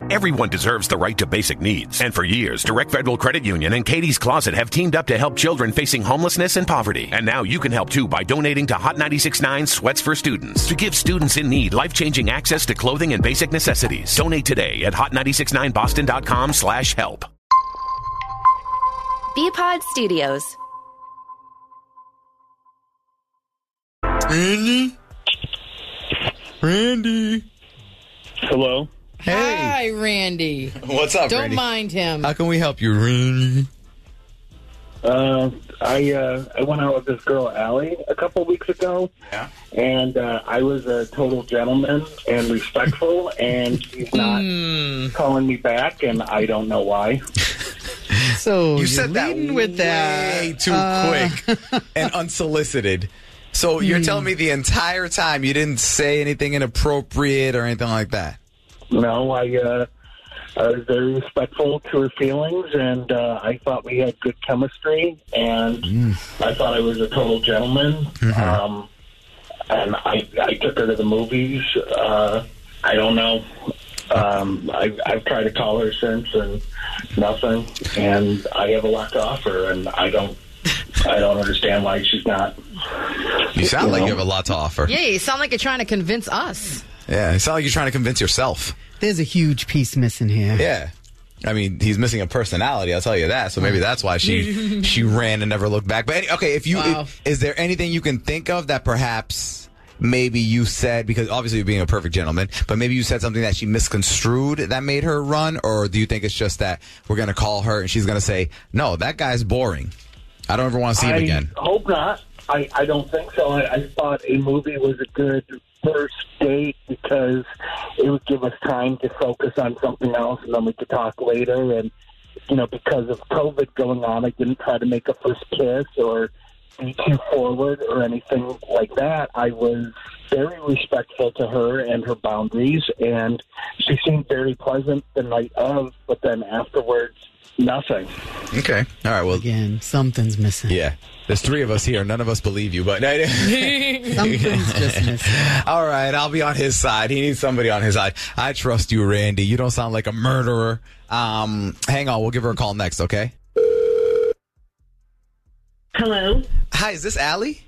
Everyone deserves the right to basic needs. And for years, Direct Federal Credit Union and Katie's Closet have teamed up to help children facing homelessness and poverty. And now you can help too by donating to Hot 96.9 Sweats for Students to give students in need life-changing access to clothing and basic necessities. Donate today at hot969boston.com/help. Bpod Studios. Randy. Hello. Hey. Hi, Randy. What's up, Don't Randy? mind him. How can we help you, Randy? I went out with this girl, Allie, a couple weeks ago. Yeah. And I was a total gentleman and respectful, and she's not calling me back, and I don't know why. So You said that leading with that. way too quick and unsolicited. So you're telling me the entire time you didn't say anything inappropriate or anything like that? No, I was very respectful to her feelings, and I thought we had good chemistry, and I thought I was a total gentleman. And I took her to the movies. I don't know. I've tried to call her since, and nothing. And I have a lot to offer, and I don't understand why she's not. You sound like you have a lot to offer. Yeah, you sound like you're trying to convince us. Yeah, it sounds like you're trying to convince yourself. There's a huge piece missing here. Yeah. I mean, he's missing a personality, I'll tell you that. So maybe that's why she ran and never looked back. But is there anything you can think of that perhaps maybe you said, because obviously you're being a perfect gentleman, but maybe you said something that she misconstrued that made her run? Or do you think it's just that we're going to call her and she's going to say, no, that guy's boring, I don't ever want to see him again? I hope not. I don't think so. I thought a movie was a good first date because it would give us time to focus on something else, and then we could talk later. And, because of COVID going on, I didn't try to make a first kiss or be too forward or anything like that. I was very respectful to her and her boundaries, and she seemed very pleasant the night of, but then afterwards, nothing. Okay. All right. Well, Again, something's missing. yeah. There's three of us here. None of us believe you, but Something's just missing. all right. I'll be on his side. He needs somebody on his side. I trust you, Randy. You don't sound like a murderer. Hang on. We'll give her a call next. Okay. Hello. Hi. Is this Allie?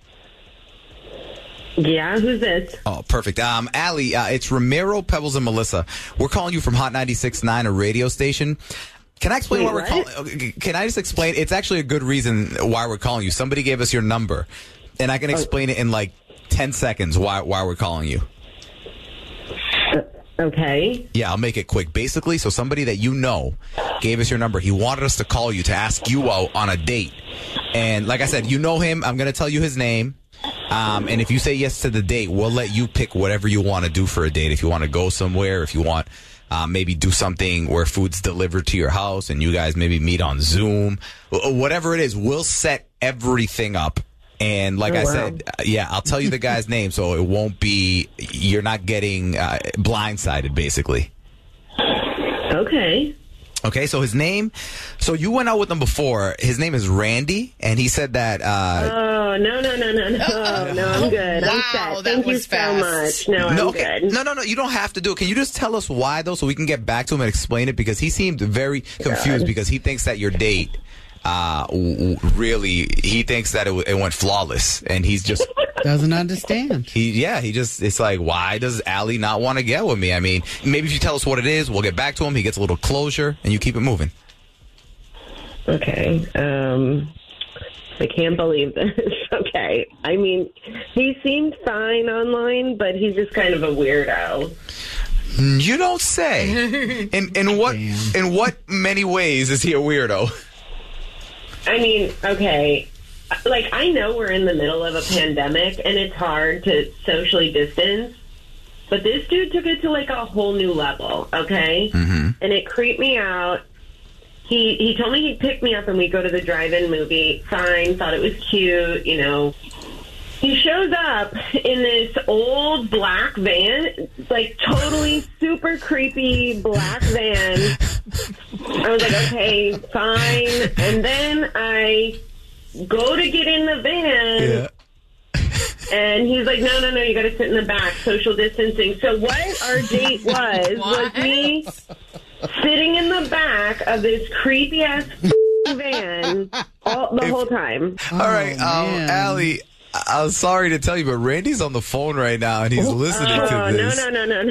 Yeah, who's this? Oh, perfect. Allie, it's Ramiro, Pebbles, and Melissa. We're calling you from Hot 96.9, a radio station. Can I explain Wait, why we're calling? Can I just explain? It's actually a good reason why we're calling you. Somebody gave us your number, and I can explain it in like 10 seconds why we're calling you. Okay. Yeah, I'll make it quick. Basically, so somebody that you know gave us your number. He wanted us to call you to ask you out on a date. And like I said, you know him. I'm going to tell you his name. And if you say yes to the date, we'll let you pick whatever you want to do for a date. If you want to go somewhere, if you want maybe do something where food's delivered to your house and you guys maybe meet on Zoom, whatever it is, we'll set everything up. And like I said, I'll tell you the guy's name so it won't be, you're not getting blindsided, basically. Okay. Okay, so his name, so you went out with him before. His name is Randy, and he said that... Oh, no. No, I'm good. Wow, I'm set. that Thank you was so fast. much. No, I'm okay. good. No, you don't have to do it. Can you just tell us why, though, so we can get back to him and explain it? Because he seemed very confused because he thinks that your date... really, he thinks that it went flawless, and he's just Doesn't understand. it's like, why does Allie not want to get with me? I mean, maybe if you tell us what it is, we'll get back to him. He gets a little closure, and you keep it moving. Okay. I can't believe this. Okay. I mean, he seemed fine online, but he's just kind of a weirdo. You don't say. In what many ways is he a weirdo? I mean, okay, like, I know we're in the middle of a pandemic, and it's hard to socially distance, but this dude took it to, like, a whole new level, okay? Mm-hmm. And it creeped me out. He told me he'd pick me up and we'd go to the drive-in movie. Fine, thought it was cute, you know. He shows up in this old black van, like totally super creepy black van. I was like, okay, fine. And then I go to get in the van, and he's like, no, you got to sit in the back, social distancing. So what our date was me sitting in the back of this creepy ass van the whole time. All right, man. Allie, I'm sorry to tell you, but Randy's on the phone right now, and he's listening to this. No.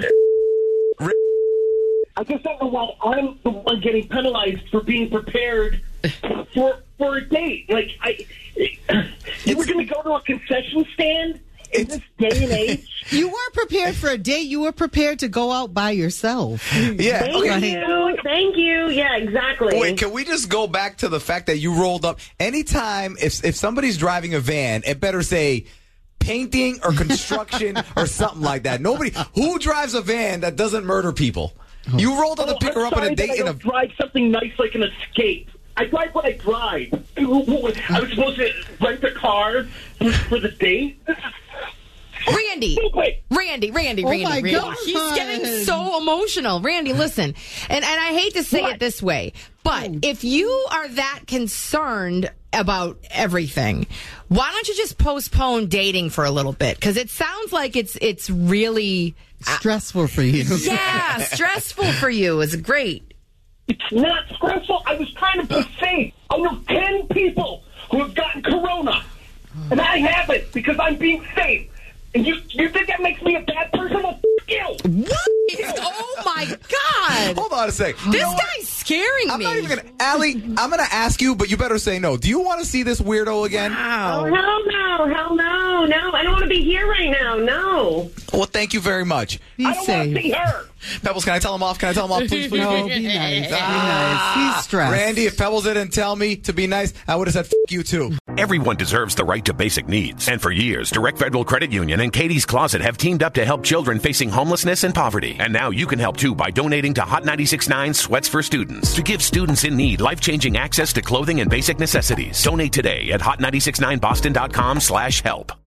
I just don't know why I'm the one getting penalized for being prepared for a date. Like, you were going to go to a concession stand in this day and age? You weren't prepared for a date. You were prepared to go out by yourself. Yeah. Thank you. Yeah, exactly. Wait, can we just go back to the fact that you rolled up? Anytime, if somebody's driving a van, it better say painting or construction or something like that. Who drives a van that doesn't murder people? You rolled up to pick her up on a date in a... drive something nice like an Escape. I drive what I drive. I was supposed to rent a car for the date? Randy. my God. He's getting so emotional. Randy, listen. And I hate to say it this way, but if you are that concerned about everything, why don't you just postpone dating for a little bit? Because it sounds like it's really Stressful for you. Yeah, stressful for you is great. It's not stressful. I was trying to be safe. I know 10 people who have gotten corona, and I haven't because I'm being safe. And you think that makes me a bad person? Well, you. What? Oh, my God. Hold on a sec. This guy's scaring I'm me. not even going to... Allie, I'm going to ask you, but you better say no. Do you want to see this weirdo again? Wow. Oh, hell no. No, I don't want to be here right now. No. Well, thank you very much. Be I don't want to see safe. her. Pebbles, can I tell him off? Please, please. No, be nice. Be nice. He's stressed. Randy, if Pebbles didn't tell me to be nice, I would have said, F you too. Everyone deserves the right to basic needs. And for years, Direct Federal Credit Union and Katie's Closet have teamed up to help children facing homelessness and poverty. And now you can help too by donating to Hot 96.9 Sweats for Students to give students in need life-changing access to clothing and basic necessities. Donate today at hot969boston.com/help.